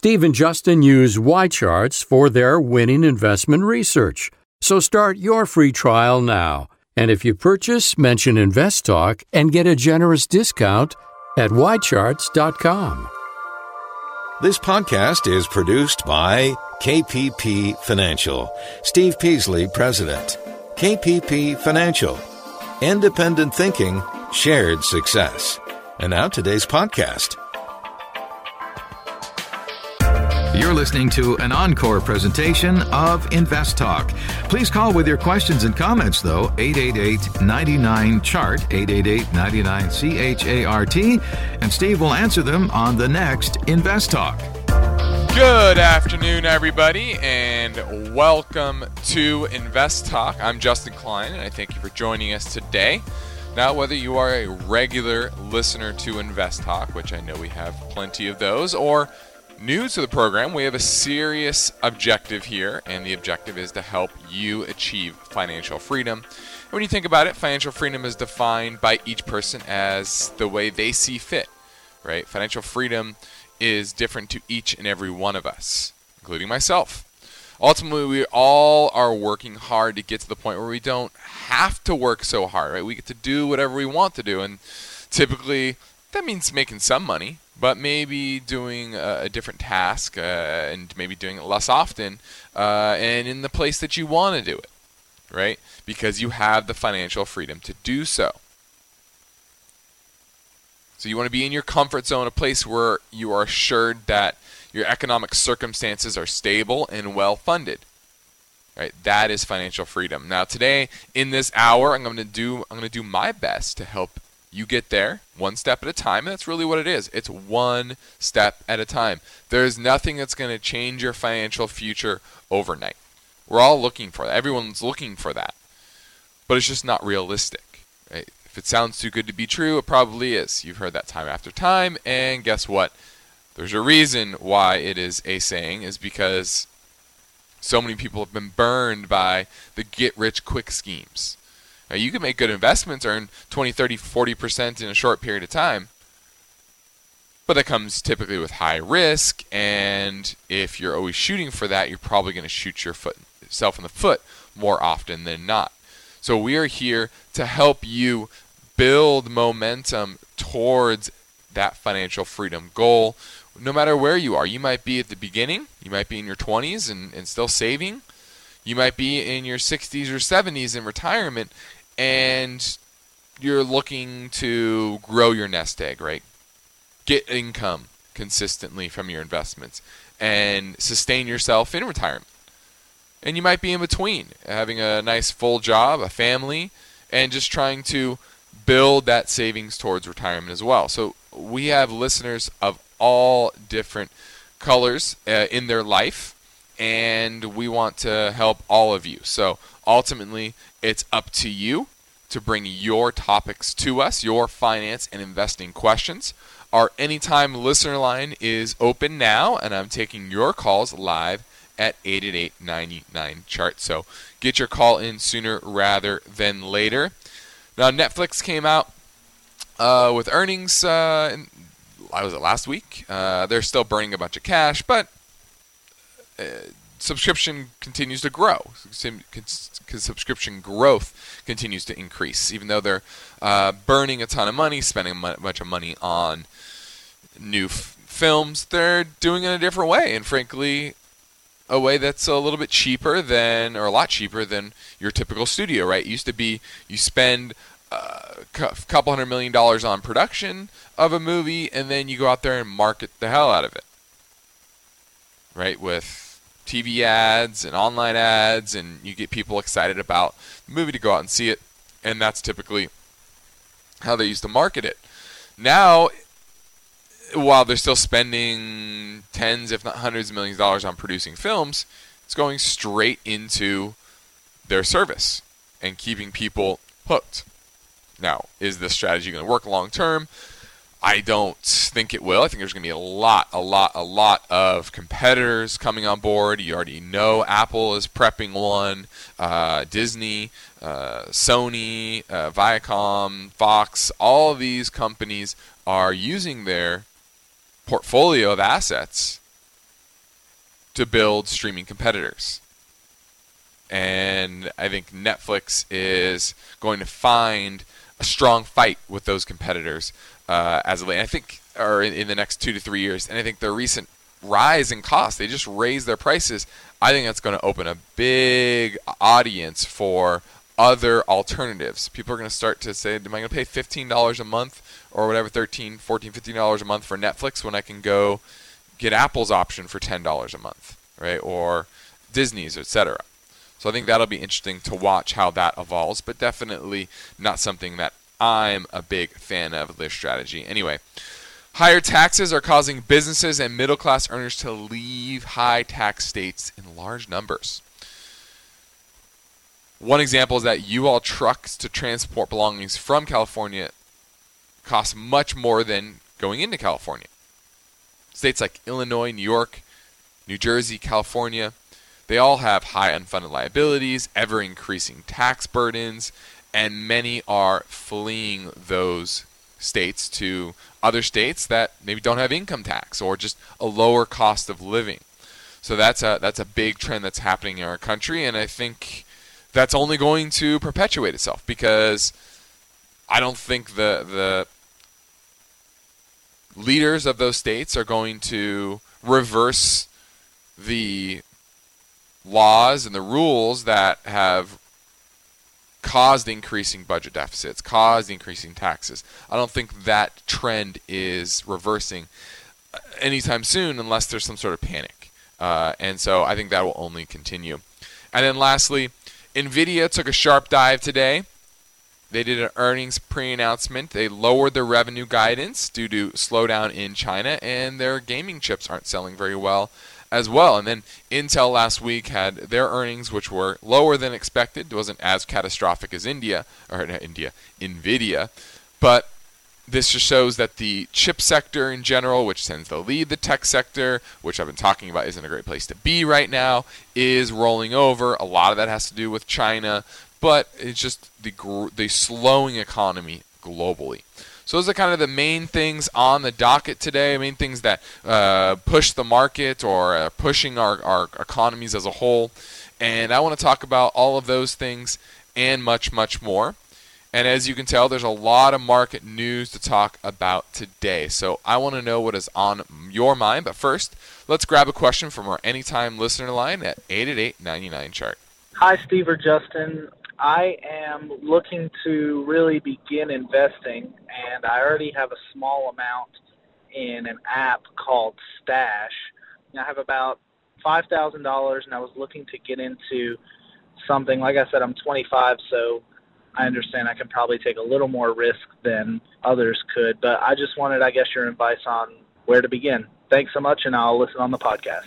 Steve and Justin use YCharts for their winning investment research. So start your free trial now. And if you purchase, mention InvestTalk and get a generous discount at YCharts.com. This podcast is produced by KPP Financial. Steve Peasley, President. KPP Financial. Independent thinking, shared success. And now today's podcast. You're listening to an encore presentation of InvestTalk. Please call with your questions and comments, though, 888-99-CHART, 888-99-CHART, and Steve will answer them on the next InvestTalk. Good afternoon, everybody, and welcome to InvestTalk. I'm Justin Klein, and I thank you for joining us today. Now, whether you are a regular listener to InvestTalk, which I know we have plenty of those, or new to the program, we have a serious objective here, and the objective is to help you achieve financial freedom. And when you think about it, financial freedom is defined by each person as the way they see fit, right? Financial freedom is different to each and every one of us, including myself. Ultimately, we all are working hard to get to the point where we don't have to work so hard, right? We get to do whatever we want to do, and typically that means making some money, but maybe doing a different task and maybe doing it less often and in the place that you want to do it, right? Because you have the financial freedom to do so. So you want to be in your comfort zone, a place where you are assured that your economic circumstances are stable and well funded. Right? That is financial freedom. Now today, in this hour, I'm going to do my best to help you get there one step at a time, and that's really what it is. It's one step at a time. There's nothing that's going to change your financial future overnight. We're all looking for that. Everyone's looking for that. But it's just not realistic. Right? If it sounds too good to be true, it probably is. You've heard that time after time, and guess what? There's a reason why it is a saying, is because so many people have been burned by the get-rich-quick schemes. Now, you can make good investments, earn 20, 30, 40% in a short period of time, but that comes typically with high risk, and if you're always shooting for that, you're probably going to shoot yourself in the foot more often than not. So we are here to help you build momentum towards that financial freedom goal, no matter where you are. You might be at the beginning, you might be in your 20s and still saving, you might be in your 60s or 70s in retirement, and you're looking to grow your nest egg, right? Get income consistently from your investments and sustain yourself in retirement. And you might be in between, having a nice full job, a family, and just trying to build that savings towards retirement as well. So we have listeners of all different colors in their life, and we want to help all of you. So ultimately, it's up to you to bring your topics to us, your finance and investing questions. Our Anytime listener line is open now, and I'm taking your calls live at 888-99-CHART. So get your call in sooner rather than later. Now, Netflix came out with earnings, was it last week? They're still burning a bunch of cash, but subscription continues to grow. Subscription growth continues to increase, even though they're burning a ton of money, spending a bunch of money on new films. They're doing it in a different way, and frankly, a way that's a little bit cheaper than, or a lot cheaper than your typical studio, right? It used to be you spend a couple $100 million on production of a movie, and then you go out there and market the hell out of it, right? With TV ads and online ads, and you get people excited about the movie to go out and see it, and that's typically how they used to market it. Now, while they're still spending tens, if not hundreds of millions of dollars on producing films, it's going straight into their service and keeping people hooked. Now, is this strategy going to work long term? I don't think it will. I think there's going to be a lot of competitors coming on board. You already know Apple is prepping one, Disney, Sony, Viacom, Fox. All of these companies are using their portfolio of assets to build streaming competitors. And I think Netflix is going to find a strong fight with those competitors as of late. I think, or in the next 2 to 3 years. And I think the recent rise in cost, they just raised their prices. I think that's going to open a big audience for other alternatives. People are going to start to say, am I going to pay $15 a month or whatever, $13, $14, $15 a month for Netflix when I can go get Apple's option for $10 a month, right? Or Disney's, etc. So I think that'll be interesting to watch how that evolves, but definitely not something that I'm a big fan of this strategy. Anyway, higher taxes are causing businesses and middle-class earners to leave high-tax states in large numbers. One example is that U-Haul trucks to transport belongings from California cost much more than going into California. States like Illinois, New York, New Jersey, California, they all have high unfunded liabilities, ever-increasing tax burdens, and many are fleeing those states to other states that maybe don't have income tax or just a lower cost of living. So that's a big trend that's happening in our country, and I think that's only going to perpetuate itself because I don't think the leaders of those states are going to reverse the laws and the rules that have caused increasing budget deficits, caused increasing taxes. I don't think that trend is reversing anytime soon unless there's some sort of panic. And so I think that will only continue. And then lastly, NVIDIA took a sharp dive today. They did an earnings pre-announcement. They lowered their revenue guidance due to slowdown in China, and their gaming chips aren't selling very well as well. And then Intel last week had their earnings, which were lower than expected. It wasn't as catastrophic as NVIDIA, but this just shows that the chip sector in general, which tends to lead the tech sector, which I've been talking about isn't a great place to be right now, is rolling over. A lot of that has to do with China, but it's just the slowing economy globally. So those are kind of the main things on the docket today, main things that push the market or pushing our economies as a whole. And I want to talk about all of those things and much, much more. And as you can tell, there's a lot of market news to talk about today. So I want to know what is on your mind. But first, let's grab a question from our Anytime listener line at 888-99-CHART. Hi, Steve or Justin. I am looking to really begin investing, and I already have a small amount in an app called Stash. I have about $5,000, and I was looking to get into something. Like I said, I'm 25, so I understand I can probably take a little more risk than others could, but I just wanted, I guess, your advice on where to begin. Thanks so much, and I'll listen on the podcast.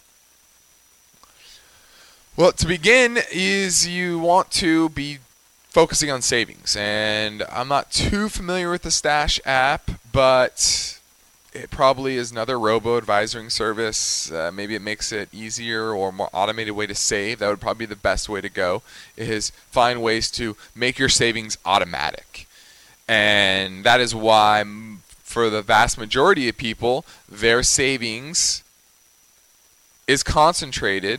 Well, to begin is you want to be focusing on savings, and I'm not too familiar with the Stash app, but it probably is another robo-advisoring service. Maybe it makes it easier or more automated way to save. That would probably be the best way to go, is find ways to make your savings automatic. And that is why, for the vast majority of people, their savings is concentrated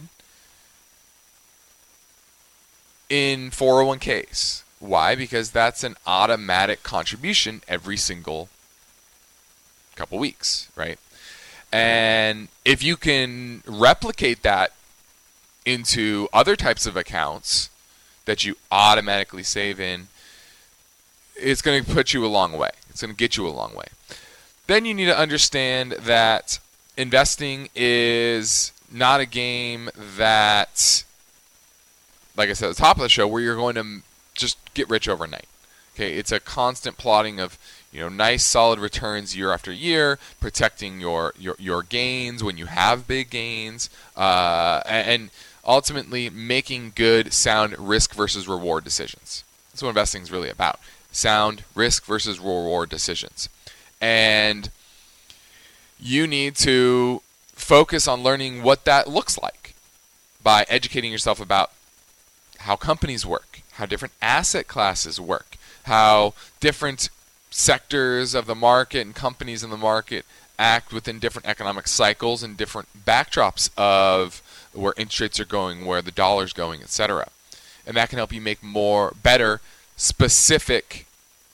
in 401ks. Why? Because that's an automatic contribution every single couple weeks, right? And if you can replicate that into other types of accounts that you automatically save in, it's going to put you a long way. It's going to get you a long way. Then you need to understand that investing is not a game that, like I said at the top of the show, where you're going to just get rich overnight. Okay, it's a constant plotting of, nice solid returns year after year, protecting your gains when you have big gains, and ultimately making good, sound risk versus reward decisions. That's what investing is really about. Sound risk versus reward decisions. And you need to focus on learning what that looks like by educating yourself about how companies work, how different asset classes work, how different sectors of the market and companies in the market act within different economic cycles and different backdrops of where interest rates are going, where the dollar's going, etc. And that can help you make better, specific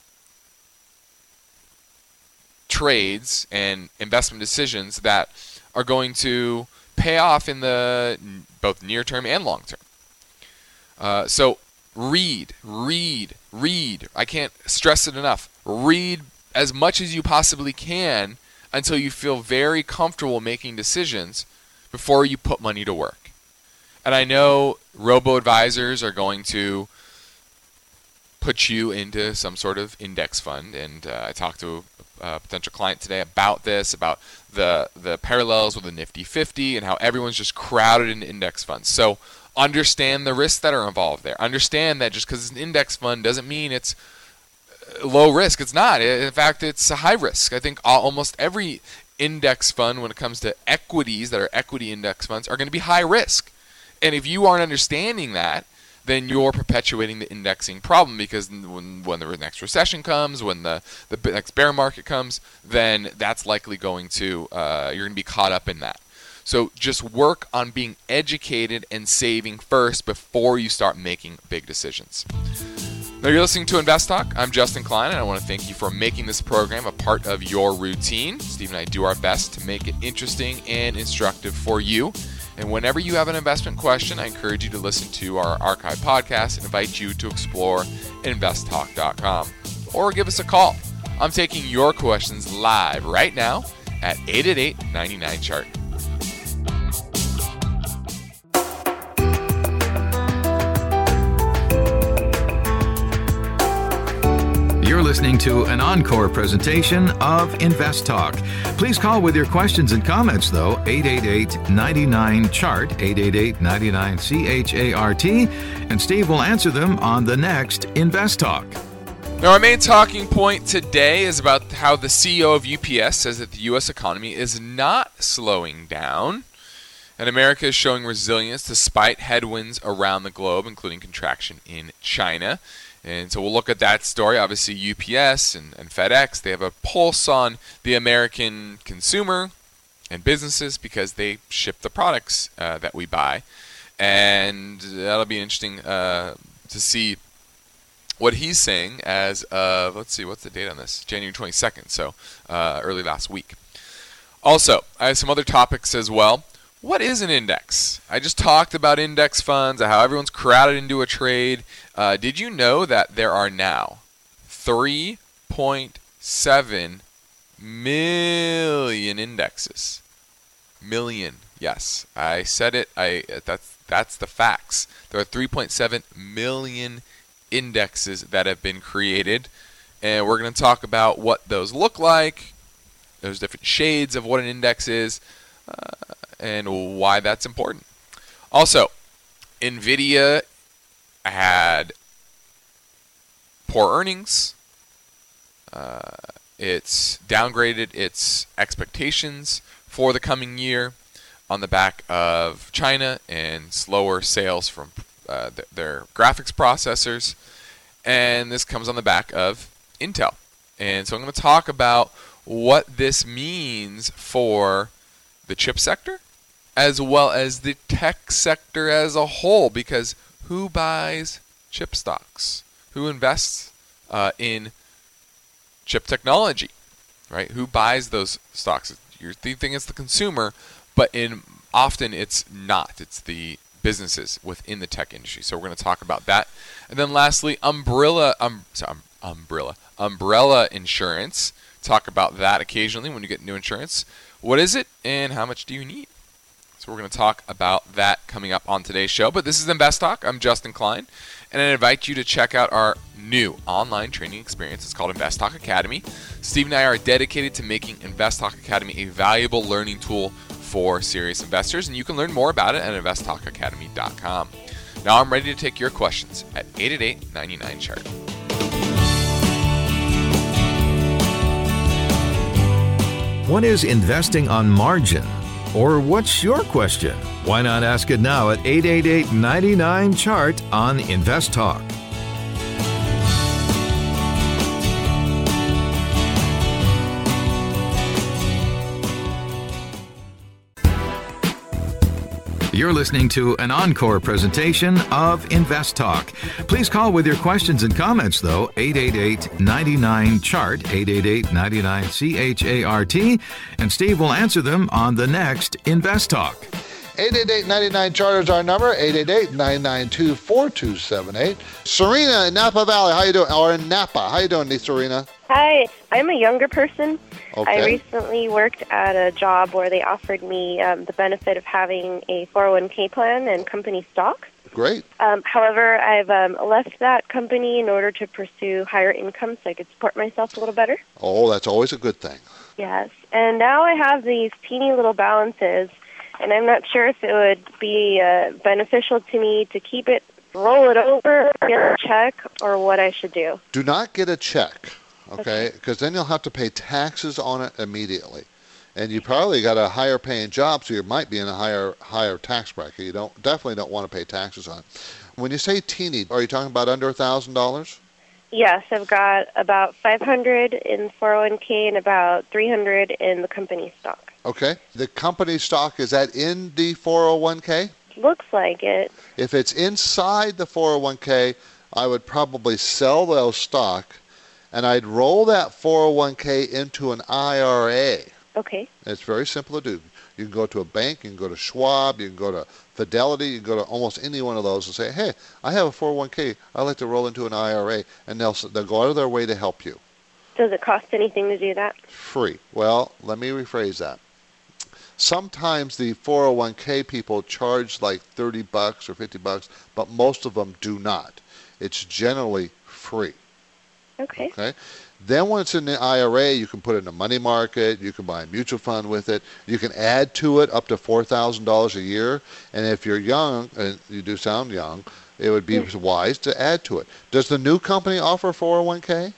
trades and investment decisions that are going to pay off in the both near term and long term. So read. I can't stress it enough. Read as much as you possibly can until you feel very comfortable making decisions before you put money to work. And I know robo-advisors are going to put you into some sort of index fund, and I talked to a potential client today about this, about the parallels with the Nifty 50 and how everyone's just crowded into index funds. So understand the risks that are involved there. Understand that just because it's an index fund doesn't mean it's low risk. It's not. In fact, it's a high risk. I think almost every index fund, when it comes to equities that are equity index funds, are going to be high risk. And if you aren't understanding that, then you're perpetuating the indexing problem, because when the next recession comes, when the next bear market comes, then that's likely going to, you're going to be caught up in that. So just work on being educated and saving first before you start making big decisions. Now, you're listening to Invest Talk. I'm Justin Klein, and I want to thank you for making this program a part of your routine. Steve and I do our best to make it interesting and instructive for you. And whenever you have an investment question, I encourage you to listen to our archive podcast and invite you to explore investtalk.com. Or give us a call. I'm taking your questions live right now at 888-99-CHART. You're listening to an encore presentation of Invest Talk. Please call with your questions and comments, though, 888-99-CHART, 888-99-CHART, and Steve will answer them on the next Invest Talk. Now, our main talking point today is about how the CEO of UPS says that the U.S. economy is not slowing down, and America is showing resilience despite headwinds around the globe, including contraction in China. And so we'll look at that story. Obviously, UPS and FedEx, they have a pulse on the American consumer and businesses because they ship the products that we buy. And that'll be interesting to see what he's saying as of, let's see, what's the date on this? January 22nd, so early last week. Also, I have some other topics as well. What is an index? I just talked about index funds, how everyone's crowded into a trade. Did you know that there are now 3.7 million indexes? Million, yes. I said it. That's the facts. There are 3.7 million indexes that have been created, and we're going to talk about what those look like. There's different shades of what an index is. And why that's important. Also, NVIDIA had poor earnings. It's downgraded its expectations for the coming year on the back of China and slower sales from their graphics processors. And this comes on the back of Intel. And so I'm going to talk about what this means for the chip sector, as well as the tech sector as a whole, because who buys chip stocks? Who invests in chip technology, right? Who buys those stocks? You're thinking it's the consumer, but often it's not. It's the businesses within the tech industry. So we're going to talk about that. And then lastly, umbrella insurance. Talk about that occasionally when you get new insurance. What is it and how much do you need? So we're going to talk about that coming up on today's show. But this is Invest Talk. I'm Justin Klein, and I invite you to check out our new online training experience. It's called Invest Talk Academy. Steve and I are dedicated to making Invest Talk Academy a valuable learning tool for serious investors, and you can learn more about it at investtalkacademy.com. Now I'm ready to take your questions at 888-99-CHART. What is investing on margin? Or what's your question? Why not ask it now at 888-99-CHART on Invest Talk. You're listening to an encore presentation of Invest Talk. Please call with your questions and comments, though, 888-99-CHART, 888-99-CHART, and Steve will answer them on the next Invest Talk. 888-99-CHART is our number, 888-992-4278. Serena in Napa Valley, how you doing? Or in Napa, how you doing, Serena? Hi, I'm a younger person. Okay. I recently worked at a job where they offered me the benefit of having a 401k plan and company stock. Great. However, I've left that company in order to pursue higher income so I could support myself a little better. Oh, that's always a good thing. Yes, and now I have these teeny little balances, and I'm not sure if it would be beneficial to me to keep it, roll it over, get a check, or what I should do. Do not get a check. Okay, because then you'll have to pay taxes on it immediately, and you probably got a higher paying job, so you might be in a higher tax bracket. You definitely don't want to pay taxes on it. When you say teeny, are you talking about under $1,000? Yes, I've got about $500 in 401k and about $300 in the company stock. Okay, the company stock, is that in the 401k? Looks like it. If it's inside the 401k, I would probably sell those stock. And I'd roll that 401k into an IRA. Okay. It's very simple to do. You can go to a bank, you can go to Schwab, you can go to Fidelity, you can go to almost any one of those and say, hey, I have a 401k, I'd like to roll into an IRA, and they'll go out of their way to help you. Does it cost anything to do that? Free. Well, let me rephrase that. Sometimes the 401k people charge like $30 or $50, but most of them do not. It's generally free. Okay. Then when it's in the IRA, you can put it in a money market. You can buy a mutual fund with it. You can add to it up to $4,000 a year. And if you're young, and you do sound young, it would be wise to add to it. Does the new company offer 401k?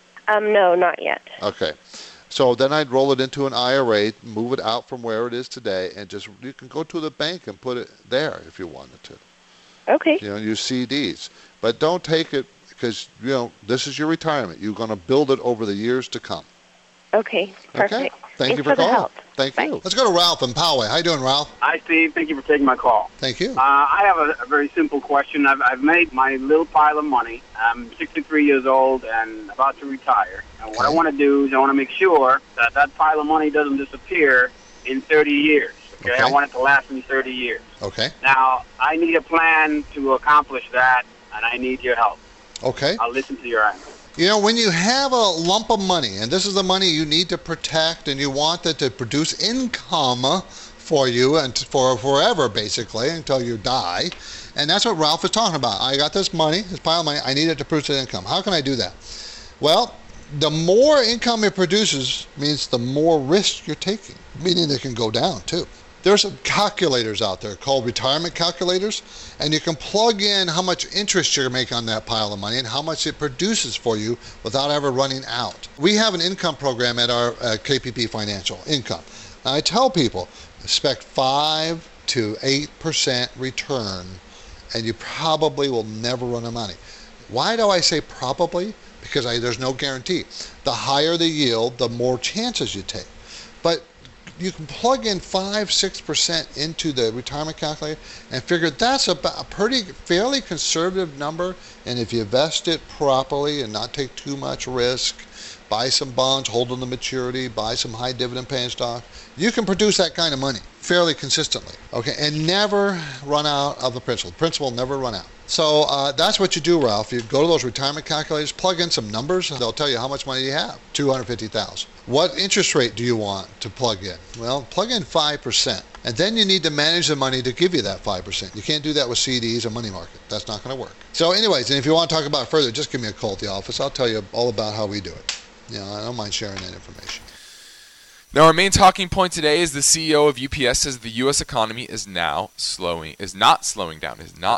No, not yet. Okay. So then I'd roll it into an IRA, move it out from where it is today, and you can go to the bank and put it there if you wanted to. Okay. Use CDs. But don't take it, because, this is your retirement. You're going to build it over the years to come. Okay, perfect. Okay? Thank you for calling. help. Thank Bye. you. Let's go to Ralph in Poway. How you doing, Ralph? Hi, Steve. Thank you for taking my call. Thank you. I have a very simple question. I've made my little pile of money. I'm 63 years old and about to retire. And what I want to do is I want to make sure that that pile of money doesn't disappear in 30 years. Okay? I want it to last me 30 years. Okay. Now, I need a plan to accomplish that, and I need your help. Okay. I'll listen to your answer. When you have a lump of money, and this is the money you need to protect, and you want it to produce income for you and for forever, basically, until you die, and that's what Ralph is talking about. I got this money, this pile of money, I need it to produce income. How can I do that? Well, the more income it produces means the more risk you're taking, meaning it can go down, too. There's some calculators out there called retirement calculators, and you can plug in how much interest you're making on that pile of money and how much it produces for you without ever running out. We have an income program at our KPP Financial Income. Now, I tell people, expect 5 to 8% return, and you probably will never run out of money. Why do I say probably? Because there's no guarantee. The higher the yield, the more chances you take. But you can plug in 5-6% into the retirement calculator and figure that's a fairly conservative number. And if you invest it properly and not take too much risk, buy some bonds, hold them to maturity, buy some high dividend paying stock, you can produce that kind of money fairly consistently, okay, and never run out of the principal. The principal will never run out. So that's what you do, Ralph. You go to those retirement calculators, plug in some numbers, and they'll tell you how much money you have, $250,000. What interest rate do you want to plug in? Well, plug in 5%. And then you need to manage the money to give you that 5%. You can't do that with CDs or money market. That's not going to work. So anyways, and if you want to talk about it further, just give me a call at the office. I'll tell you all about how we do it. I don't mind sharing that information. Now, our main talking point today is the CEO of UPS says the U.S. economy is not slowing down.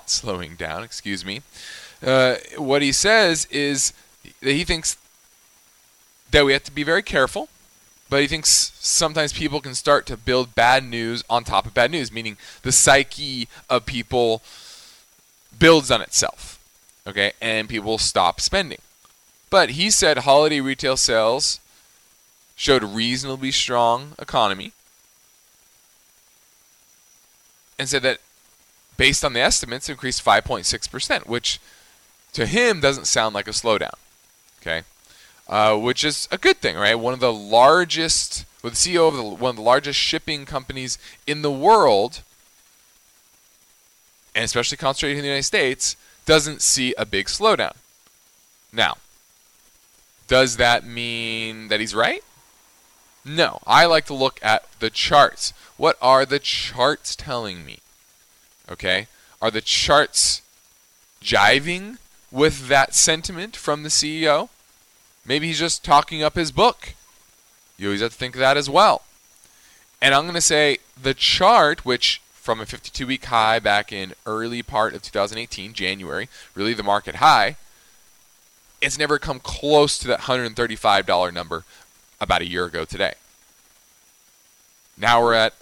What he says is that he thinks that we have to be very careful, but he thinks sometimes people can start to build bad news on top of bad news, meaning the psyche of people builds on itself, okay, and people stop spending. But he said holiday retail sales showed a reasonably strong economy. and said that based on the estimates, it increased 5.6%, which to him doesn't sound like a slowdown. Okay, which is a good thing, right? One of the largest, with the CEO of one of the largest shipping companies in the world, and especially concentrated in the United States, doesn't see a big slowdown. Now, does that mean that he's right? No. I like to look at the charts. What are the charts telling me? Okay? Are the charts jiving with that sentiment from the CEO? Maybe he's just talking up his book. You always have to think of that as well. And I'm going to say the chart, which from a 52-week high back in early part of 2018, January, really the market high, it's never come close to that $135 number about a year ago today. Now we're at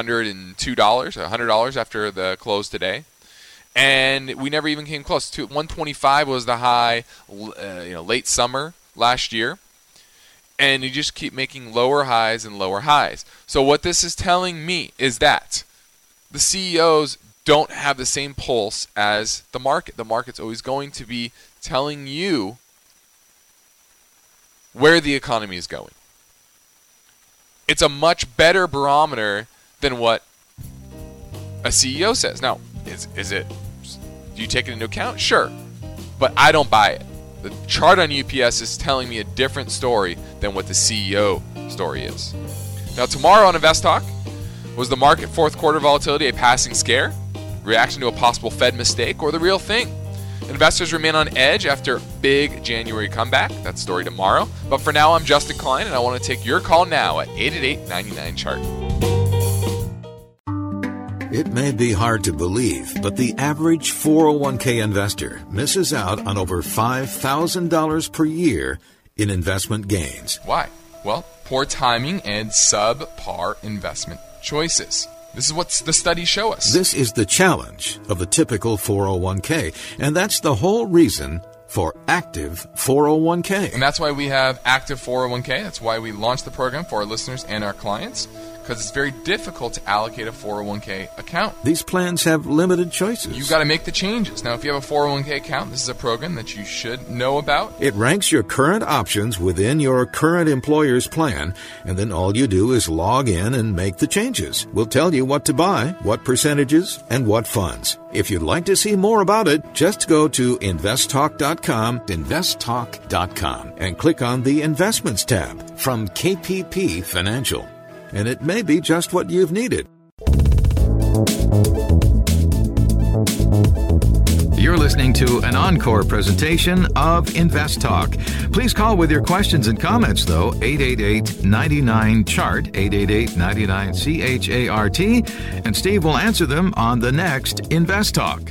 $102 after the close today. And we never even came close to 125 was the high, late summer last year. And you just keep making lower highs and lower highs. So what this is telling me is that the CEOs don't have the same pulse as the market. The market's always going to be telling you where the economy is going. It's a much better barometer than what a CEO says. Now, is it? Do you take it into account? Sure. But I don't buy it. The chart on UPS is telling me a different story than what the CEO story is. Now, tomorrow on Invest Talk, was the market fourth quarter volatility a passing scare, reaction to a possible Fed mistake, or the real thing? Investors remain on edge after big January comeback. That's story tomorrow. But for now, I'm Justin Klein, and I want to take your call now at 888-99-CHART. It may be hard to believe, but the average 401k investor misses out on over $5,000 per year in investment gains. Why? Well, poor timing and subpar investment choices. This is what the studies show us. This is the challenge of the typical 401k, and that's the whole reason for Active 401k. And that's why we have Active 401k. That's why we launched the program for our listeners and our clients, because it's very difficult to allocate a 401k account. These plans have limited choices. You've got to make the changes. Now, if you have a 401k account, this is a program that you should know about. It ranks your current options within your current employer's plan, and then all you do is log in and make the changes. We'll tell you what to buy, what percentages, and what funds. If you'd like to see more about it, just go to investtalk.com, and click on the Investments tab from KPP Financial. And it may be just what you've needed. You're listening to an encore presentation of Invest Talk. Please call with your questions and comments, though, 888-99-CHART, 888-99-CHART, and Steve will answer them on the next Invest Talk.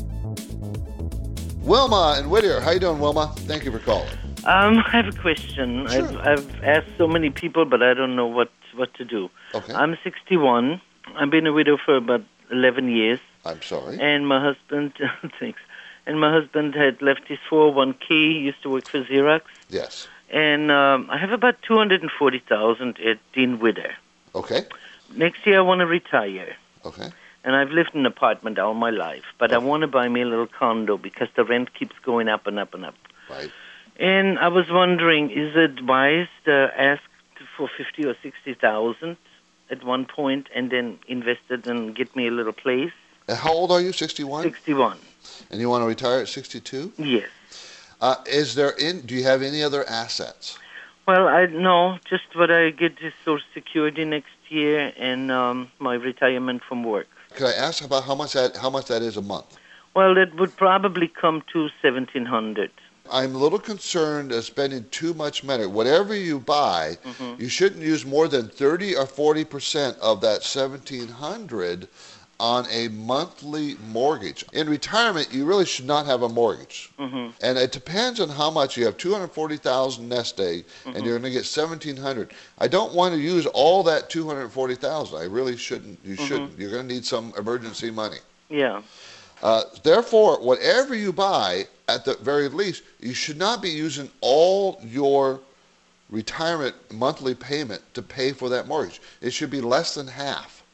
Wilma in Whittier. How you doing, Wilma? Thank you for calling. I have a question. Sure. I've asked so many people, but I don't know what to do. Okay. I'm 61. I've been a widow for about 11 years. I'm sorry. And my husband, thanks. And my husband had left his 401k. He used to work for Xerox. Yes. And I have about $240,000 in Whittier. Okay. Next year I want to retire. Okay. And I've lived in an apartment all my life, but I want to buy me a little condo because the rent keeps going up and up and up. Right. And I was wondering, is it wise to ask for $50,000 or $60,000 at one point and then invest it and get me a little place? And how old are you? 61? 61. And you want to retire at 62? Yes. Do you have any other assets? Well, no, just what I get is Social Security next year and my retirement from work. Could I ask about how much that is a month? Well, that would probably come to $1,700. I'm a little concerned of spending too much money. Whatever you buy, you shouldn't use more than 30 or 40% of that $1,700 on a monthly mortgage. In retirement, you really should not have a mortgage. And it depends on how much. You have $240,000 nest egg, and you're going to get $1,700. I don't want to use all that $240,000. I really shouldn't. You shouldn't. You're going to need some emergency money. Yeah. Therefore, whatever you buy, at the very least, you should not be using all your retirement monthly payment to pay for that mortgage. It should be less than half.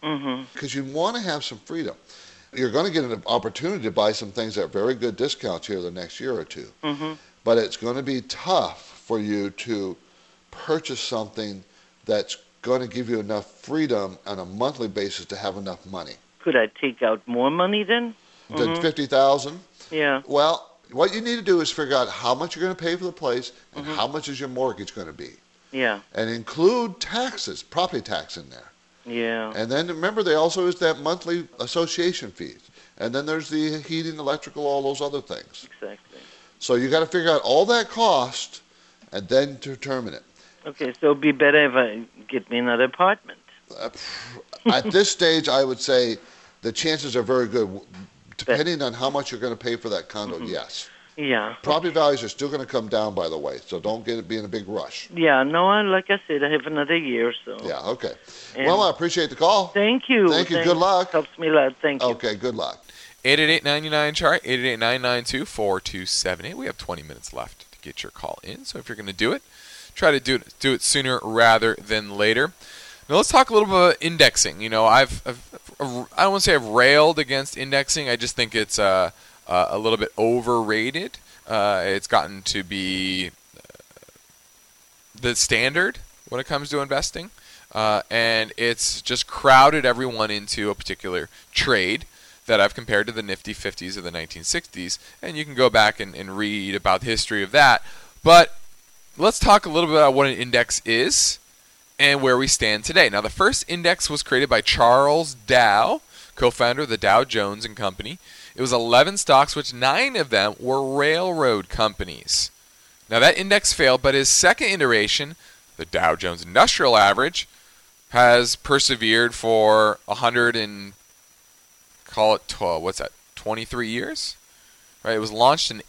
because you want to have some freedom. You're going to get an opportunity to buy some things at very good discounts here the next year or two. But it's going to be tough for you to purchase something that's going to give you enough freedom on a monthly basis to have enough money. Could I take out more money then? Than $50,000? Yeah. Well, what you need to do is figure out how much you're going to pay for the place and how much is your mortgage going to be. Yeah. And include taxes, property tax in there. Yeah. And then remember, there also is that monthly association fees. And then there's the heating, electrical, all those other things. Exactly. So you got to figure out all that cost and then determine it. Okay, so it'd be better if I get me another apartment. At this stage, I would say the chances are very good. Depending on how much you're going to pay for that condo, yes. Yeah. Property values are still going to come down, by the way, so don't be in a big rush. Yeah, no, like I said, I have another year, so. Yeah, okay. And well, I appreciate the call. Thank you. Thank you. Good luck. Helps me a lot. Thank you. Okay, good luck. 888-99-CHART, 888-992-4278. We have 20 minutes left to get your call in, so if you're going to do it, try to do it sooner rather than later. Now let's talk a little bit about indexing. You know, I don't want to say I've railed against indexing. I just think it's a little bit overrated. It's gotten to be the standard when it comes to investing, and it's just crowded everyone into a particular trade that I've compared to the Nifty 50s of the 1960s, and you can go back and read about the history of that. But let's talk a little bit about what an index is and where we stand today. Now, the first index was created by Charles Dow, co-founder of the Dow Jones and Company. It was 11 stocks, which 9 of them were railroad companies. Now, that index failed, but his second iteration, the Dow Jones Industrial Average, has persevered for 23 years? Right? It was launched in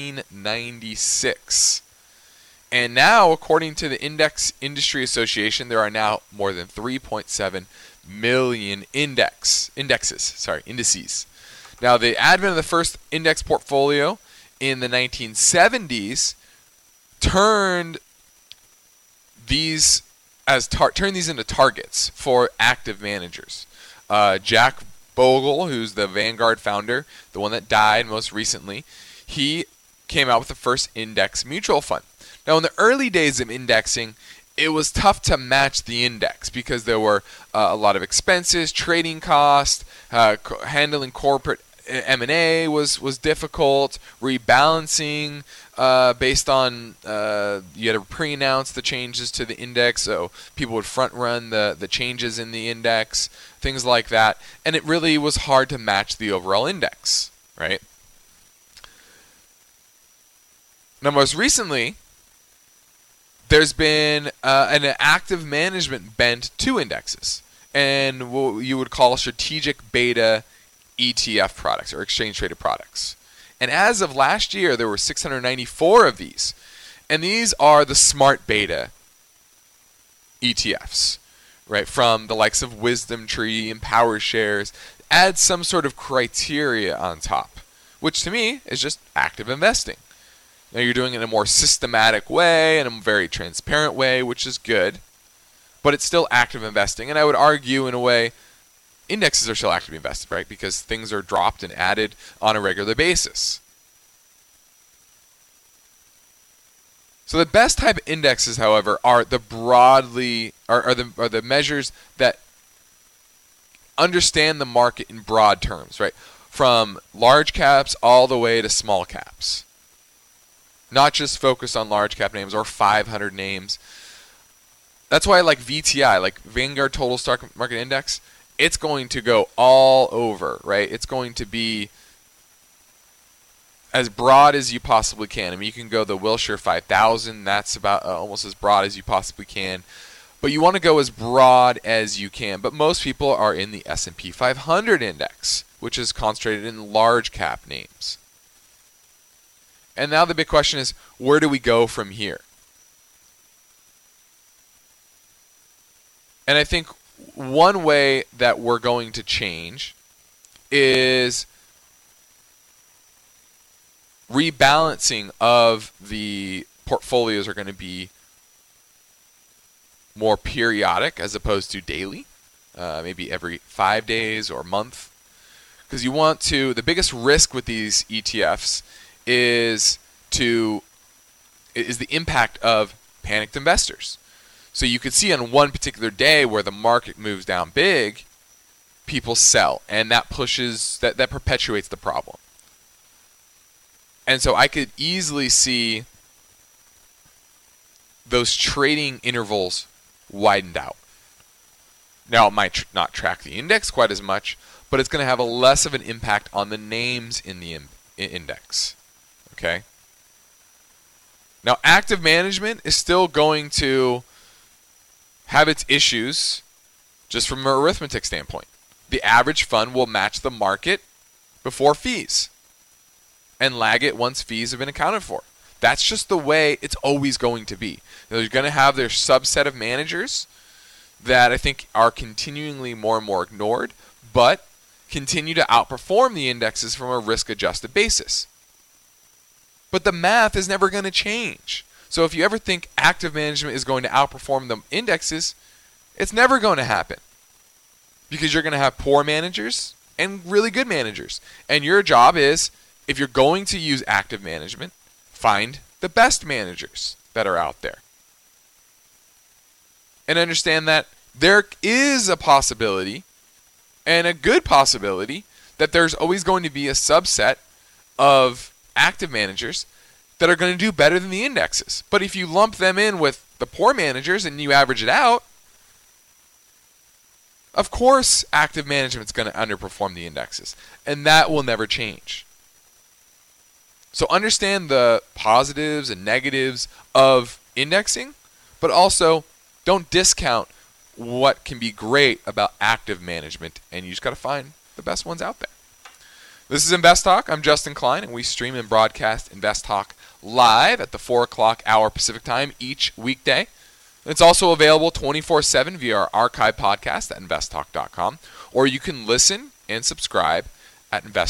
1896. And now, according to the Index Industry Association, there are now more than 3.7 million indices. Now, the advent of the first index portfolio in the 1970s turned these into targets for active managers. Jack Bogle, who's the Vanguard founder, the one that died most recently, he came out with the first index mutual fund. Now, in the early days of indexing, it was tough to match the index because there were a lot of expenses, trading costs, handling corporate M&A was difficult, rebalancing based on you had to pre-announce the changes to the index, so people would front-run the changes in the index, things like that, and it really was hard to match the overall index, right? Now, most recently, there's been an active management bent to indexes and what you would call strategic beta ETF products or exchange-traded products. And as of last year, there were 694 of these. And these are the smart beta ETFs, right? From the likes of Wisdom Tree and PowerShares. Add some sort of criteria on top, which to me is just active investing. Now, you're doing it in a more systematic way, in a very transparent way, which is good. But it's still active investing. And I would argue, in a way, indexes are still actively invested, right? Because things are dropped and added on a regular basis. So the best type of indexes, however, are the the measures that understand the market in broad terms, right? From large caps all the way to small caps. Not just focus on large cap names or 500 names. That's why I like VTI, like Vanguard Total Stock Market Index. It's going to go all over, right? It's going to be as broad as you possibly can. I mean, you can go the Wilshire 5000. That's about almost as broad as you possibly can. But you want to go as broad as you can. But most people are in the S&P 500 index, which is concentrated in large cap names. And now the big question is, where do we go from here? And I think one way that we're going to change is rebalancing of the portfolios are going to be more periodic as opposed to daily. maybe every 5 days or a month. Because you want to, the biggest risk with these ETFs is the impact of panicked investors. So you could see on one particular day where the market moves down big, people sell, and that perpetuates the problem. And so I could easily see those trading intervals widened out. Now, it might not track the index quite as much, but it's going to have a less of an impact on the names in the index. Okay? Now, active management is still going to have its issues just from an arithmetic standpoint. The average fund will match the market before fees and lag it once fees have been accounted for. That's just the way it's always going to be. They're going to have their subset of managers that I think are continually more and more ignored, but continue to outperform the indexes from a risk-adjusted basis. But the math is never going to change. So if you ever think active management is going to outperform the indexes, it's never going to happen. Because you're going to have poor managers and really good managers. And your job is, if you're going to use active management, find the best managers that are out there. And understand that there is a possibility, and a good possibility, that there's always going to be a subset of active managers that are going to do better than the indexes. But if you lump them in with the poor managers and you average it out, of course active management's going to underperform the indexes. And that will never change. So understand the positives and negatives of indexing, but also don't discount what can be great about active management, and you just got to find the best ones out there. This is Invest Talk. I'm Justin Klein, and we stream and broadcast Invest Talk live at the 4 o'clock hour Pacific Time each weekday. It's also available 24/7 via our archive podcast at investtalk.com, or you can listen and subscribe at at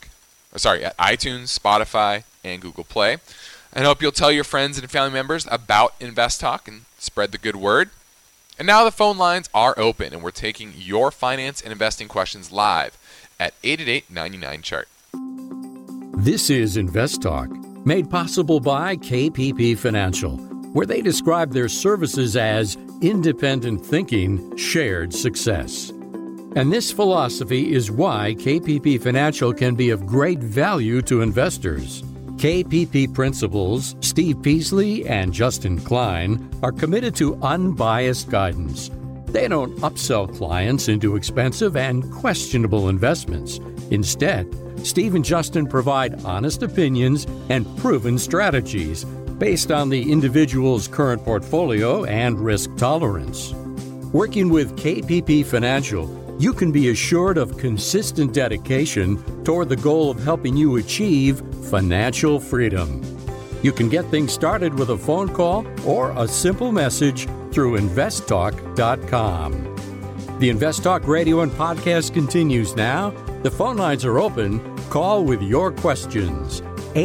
iTunes, Spotify, and Google Play. And I hope you'll tell your friends and family members about Invest Talk and spread the good word. And now the phone lines are open, and we're taking your finance and investing questions live at 888-99-CHART. This is Invest Talk, made possible by KPP Financial, where they describe their services as independent thinking, shared success. And this philosophy is why KPP Financial can be of great value to investors. KPP principals Steve Peasley and Justin Klein are committed to unbiased guidance. They don't upsell clients into expensive and questionable investments. Instead, Steve and Justin provide honest opinions and proven strategies based on the individual's current portfolio and risk tolerance. Working with KPP Financial, you can be assured of consistent dedication toward the goal of helping you achieve financial freedom. You can get things started with a phone call or a simple message through investtalk.com. The Invest Talk radio and podcast continues now. The phone lines are open. Call with your questions.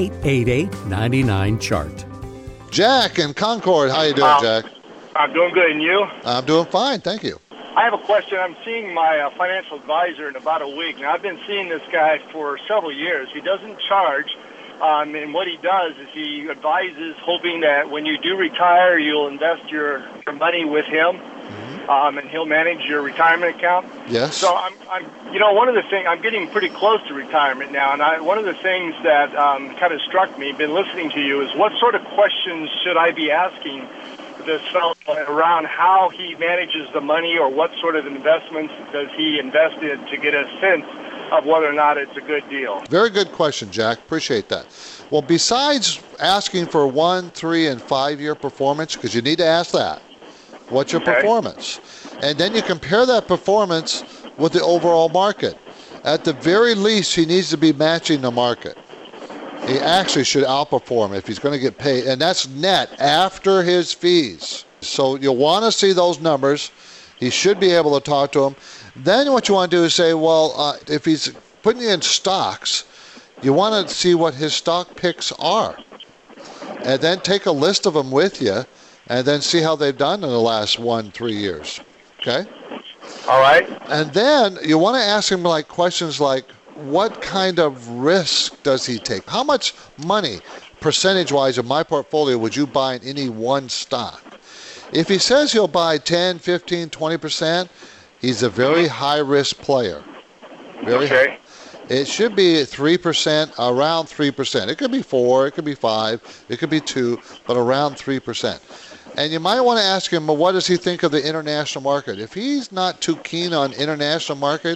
888-99-CHART. Jack in Concord. How you doing, Jack? I'm doing good, and you? I'm doing fine, thank you. I have a question. I'm seeing my financial advisor in about a week. Now, I've been seeing this guy for several years. He doesn't charge, and what he does is he advises, hoping that when you do retire, you'll invest your money with him, and he'll manage your retirement account. Yes. So I'm one of the things, I'm getting pretty close to retirement now, and one of the things that kind of struck me, been listening to you, is what sort of questions should I be asking this fellow around how he manages the money, or what sort of investments does he invest in, to get a sense of whether or not it's a good deal? Very good question, Jack. Appreciate that. Well, besides asking for 1, 3, and 5 year performance, because you need to ask that, what's your performance? And then you compare that performance with the overall market. At the very least, he needs to be matching the market. He actually should outperform if he's going to get paid, and that's net after his fees. So you'll want to see those numbers. He should be able to talk to him. Then what you want to do is say, well, if he's putting in stocks, you want to see what his stock picks are. And then take a list of them with you, and then see how they've done in the last 1-3 years. Okay? All right. And then you want to ask him like questions like, what kind of risk does he take? How much money, percentage-wise, of my portfolio would you buy in any one stock? If he says he'll buy 10, 15, 20%, he's a very high-risk player. Very high. It should be 3%, around 3%. It could be 4, it could be 5, it could be 2, but around 3%. And you might want to ask him, well, what does he think of the international market? If he's not too keen on international market,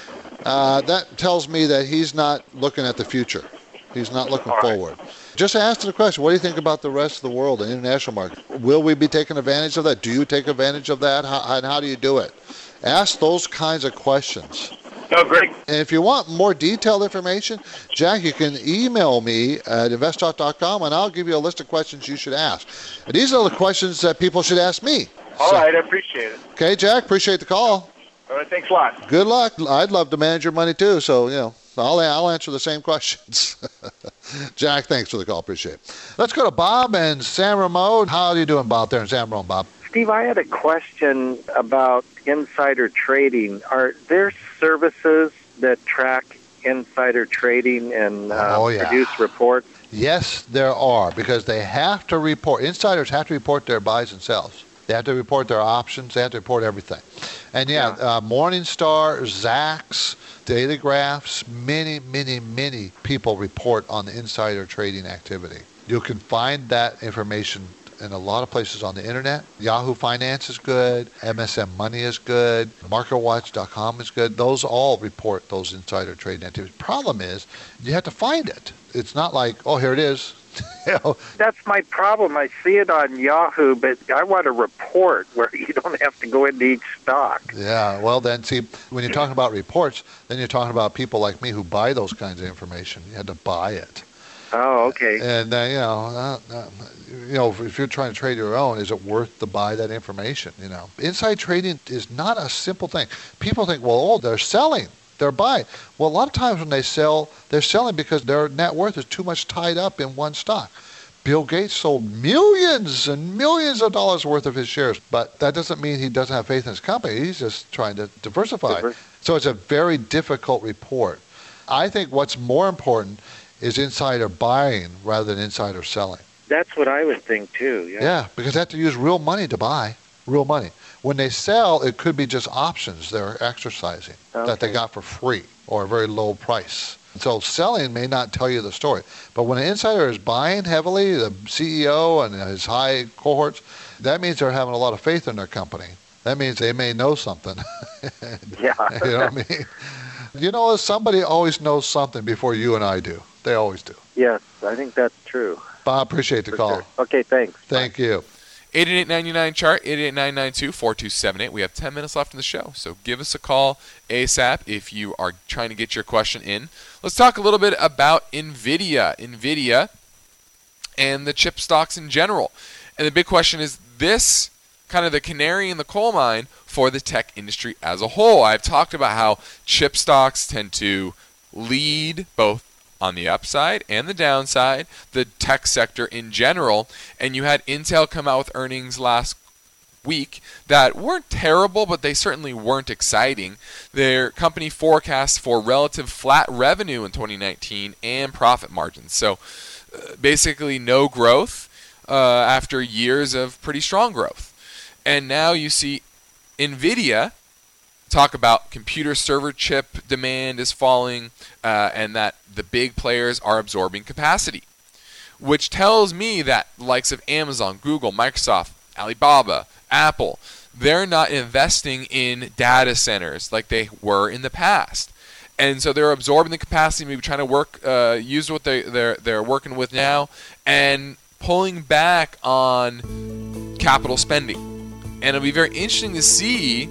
that tells me that he's not looking at the future. He's not looking forward. Just ask the question, what do you think about the rest of the world, the international market? Will we be taking advantage of that? Do you take advantage of that? And how do you do it? Ask those kinds of questions. Oh, great. And if you want more detailed information, Jack, you can email me at investtalk.com, and I'll give you a list of questions you should ask. And these are the questions that people should ask me. All right, I appreciate it. Okay, Jack, appreciate the call. All right, thanks a lot. Good luck. I'd love to manage your money too, so, I'll answer the same questions. Jack, thanks for the call. Appreciate it. Let's go to Bob and San Ramon. How are you doing, Bob, there in San Ramon, Bob? Steve, I had a question about insider trading. Are there services that track insider trading and produce reports? Yes, there are, because they have to report. Insiders have to report their buys and sells. They have to report their options. They have to report everything. And Morningstar, Zacks, Daily Graphs, many people report on the insider trading activity. You can find that information in a lot of places on the internet. Yahoo Finance is good. MSM Money is good. MarketWatch.com is good. Those all report those insider trading activities. Problem is, you have to find it. It's not like, oh, here it is. That's my problem. I see it on Yahoo, but I want a report where you don't have to go into each stock. Yeah, well then, see, when you're talking about reports, then you're talking about people like me who buy those kinds of information. You had to buy it. Oh, okay. And if you're trying to trade your own, is it worth to buy that information? Inside trading is not a simple thing. People think, well, they're selling, they're buying. Well, a lot of times when they sell, they're selling because their net worth is too much tied up in one stock. Bill Gates sold millions and millions of dollars worth of his shares, but that doesn't mean he doesn't have faith in his company. He's just trying to diversify. So it's a very difficult report. I think what's more important is insider buying rather than insider selling. That's what I would think too. Yeah, because they have to use real money to buy, real money. When they sell, it could be just options they're exercising that they got for free or a very low price. So selling may not tell you the story. But when an insider is buying heavily, the CEO and his high cohorts, that means they're having a lot of faith in their company. That means they may know something. Yeah. You know what I mean? Somebody always knows something before you and I do. They always do. Yes, I think that's true. Bob, appreciate the call. Sure. Okay, thanks. Thank you. 888-99-CHART, 888-992-4278. We have 10 minutes left in the show, so give us a call ASAP if you are trying to get your question in. Let's talk a little bit about NVIDIA and the chip stocks in general. And the big question is this kind of the canary in the coal mine for the tech industry as a whole. I've talked about how chip stocks tend to lead both on the upside and the downside, the tech sector in general. And you had Intel come out with earnings last week that weren't terrible, but they certainly weren't exciting. Their company forecasts for relative flat revenue in 2019 and profit margins. So basically no growth after years of pretty strong growth. And now you see NVIDIA talk about computer server chip demand is falling and that the big players are absorbing capacity, which tells me that the likes of Amazon, Google, Microsoft, Alibaba, Apple, they're not investing in data centers like they were in the past. And so they're absorbing the capacity, maybe trying to use what they're working with now and pulling back on capital spending. And it'll be very interesting to see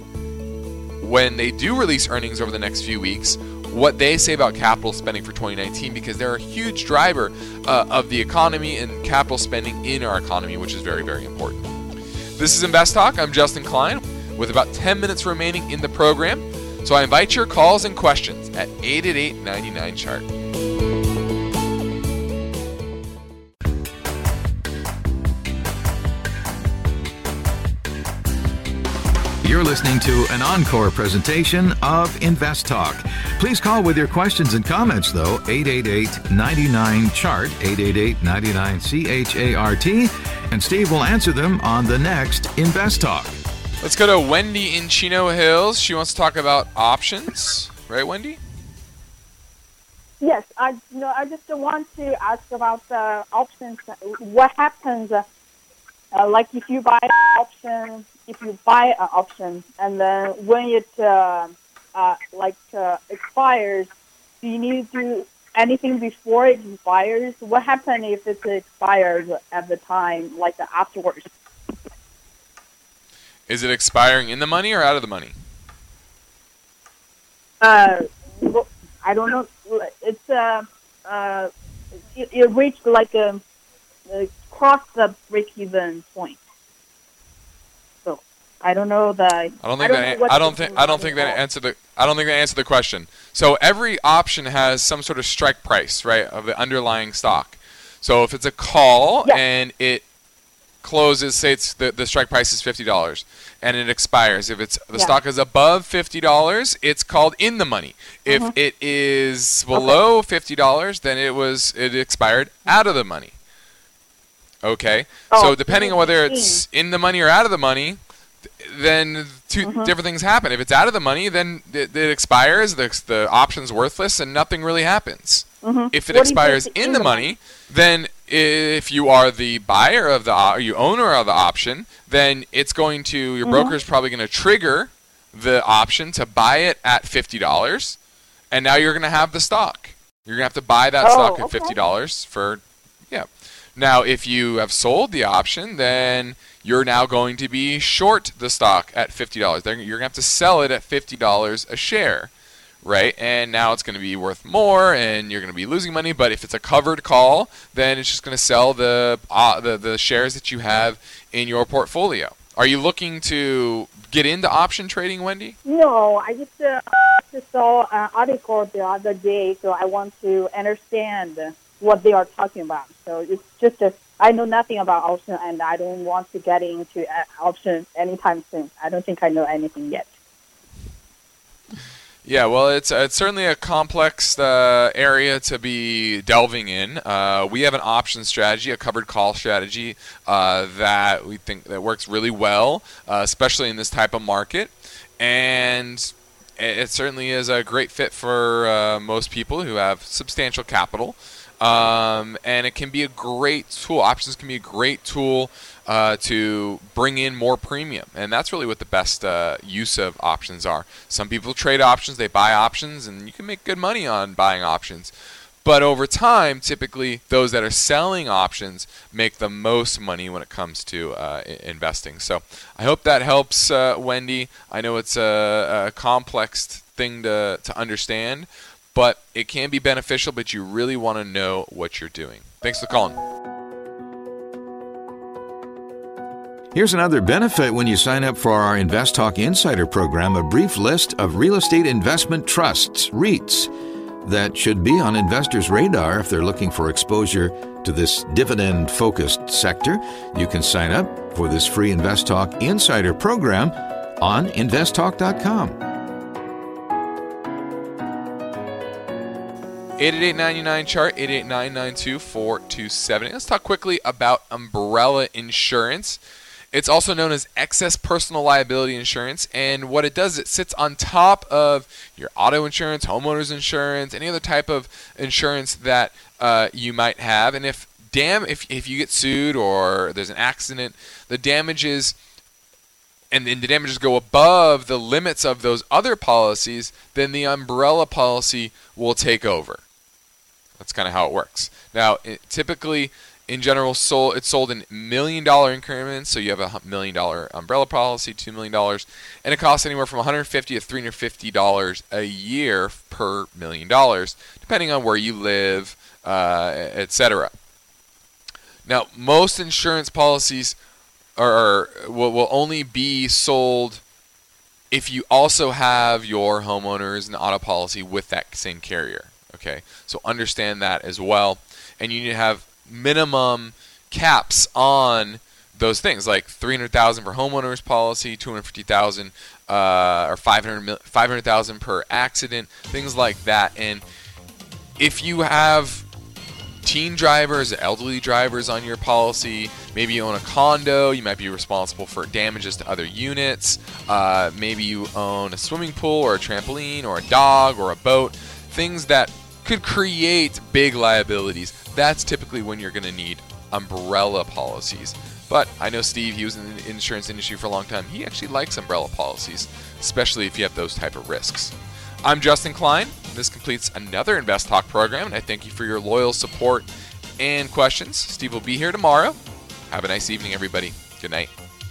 when they do release earnings over the next few weeks, what they say about capital spending for 2019, because they're a huge driver of the economy and capital spending in our economy, which is very, very important. This is Invest Talk. I'm Justin Klein with about 10 minutes remaining in the program. So I invite your calls and questions at 888-99-CHART. You're listening to an encore presentation of Invest Talk. Please call with your questions and comments, though, 888-99-CHART, 888-99-CHART, and Steve will answer them on the next Invest Talk. Let's go to Wendy in Chino Hills. She wants to talk about options. Right, Wendy? Yes, I just want to ask about the options. What happens, like if you buy an option, and then when it expires, do you need to do anything before it expires? What happens if it expires at the time, like afterwards? Is it expiring in the money or out of the money? I don't know. It's it reached cross the break-even point. So I don't know that. I don't think that answered the question. So every option has some sort of strike price, right, of the underlying stock. So if it's a call and it closes, say it's the strike price is $50 and it expires. If it's the stock is above $50, it's called in the money. If it is below $50, then it expired out of the money. Okay? So depending on whether it's in the money or out of the money, then two different things happen. If it's out of the money, then it expires, the option's worthless, and nothing really happens. If it expires in the money, then if you are the buyer of you owner of the option, then it's going to, your broker is probably going to trigger the option to buy it at $50, and now you're going to have the stock. You're going to have to buy that stock at $50 for, Now, if you have sold the option, then you're now going to be short the stock at $50. You're going to have to sell it at $50 a share, right? And now it's going to be worth more, and you're going to be losing money. But if it's a covered call, then it's just going to sell the shares that you have in your portfolio. Are you looking to get into option trading, Wendy? No, I just saw an article the other day, so I want to understand what they are talking about. So it's just I know nothing about option, and I don't want to get into option anytime soon. I don't think I know anything yet. Yeah, well, it's certainly a complex area to be delving in. We have an option strategy, a covered call strategy that we think that works really well, especially in this type of market, and it certainly is a great fit for most people who have substantial capital. And it can be a great tool. Options can be a great tool to bring in more premium. And that's really what the best use of options are. Some people trade options, they buy options, and you can make good money on buying options. But over time, typically, those that are selling options make the most money when it comes to investing. So I hope that helps, Wendy. I know it's a complex thing to understand, but it can be beneficial, but you really want to know what you're doing. Thanks for calling. Here's another benefit when you sign up for our Invest Talk Insider program, a brief list of real estate investment trusts, REITs, that should be on investors' radar if they're looking for exposure to this dividend-focused sector. You can sign up for this free Invest Talk Insider program on investtalk.com. 888-99-CHART, 888-992-4270. Let's talk quickly about umbrella insurance. It's also known as excess personal liability insurance, and what it does, it sits on top of your auto insurance, homeowners insurance, any other type of insurance that you might have. And if you get sued or there's an accident, the damages go above the limits of those other policies, then the umbrella policy will take over. That's kind of how it works. Now, typically, in general, it's sold in $1 million increments. So you have a $1 million umbrella policy, $2 million, and it costs anywhere from $150 to $350 a year per $1 million, depending on where you live, etc. Now, most insurance policies will only be sold if you also have your homeowners and auto policy with that same carrier. Okay, so understand that as well, and you need to have minimum caps on those things like $300,000 for homeowners policy, $250,000 or $500,000 per accident, things like that. And if you have teen drivers, elderly drivers on your policy, maybe you own a condo, you might be responsible for damages to other units, maybe you own a swimming pool or a trampoline or a dog or a boat, things that could create big liabilities. That's typically when you're going to need umbrella policies. But I know Steve, he was in the insurance industry for a long time. He actually likes umbrella policies, especially if you have those type of risks. I'm Justin Klein. This completes another Invest Talk program, and I thank you for your loyal support and questions. Steve will be here tomorrow. Have a nice evening, everybody. Good night.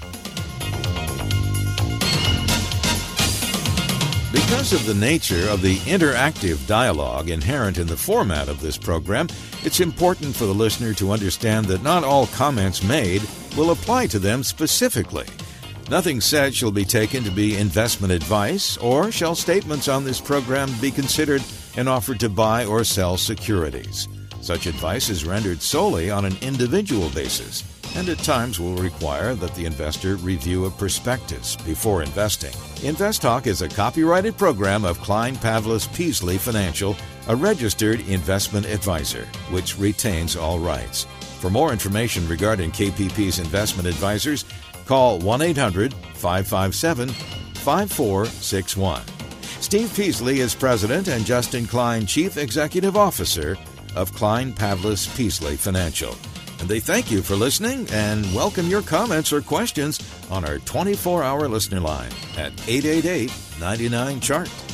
Because of the nature of the interactive dialogue inherent in the format of this program, it's important for the listener to understand that not all comments made will apply to them specifically. Nothing said shall be taken to be investment advice, or shall statements on this program be considered an offer to buy or sell securities. Such advice is rendered solely on an individual basis, and at times will require that the investor review a prospectus before investing. Invest Talk is a copyrighted program of Klein Pavlis Peasley Financial, a registered investment advisor, which retains all rights. For more information regarding KPP's investment advisors, call 1-800-557-5461. Steve Peasley is President and Justin Klein Chief Executive Officer of Klein Pavlis Peasley Financial. And they thank you for listening and welcome your comments or questions on our 24-hour listener line at 888-99-CHART.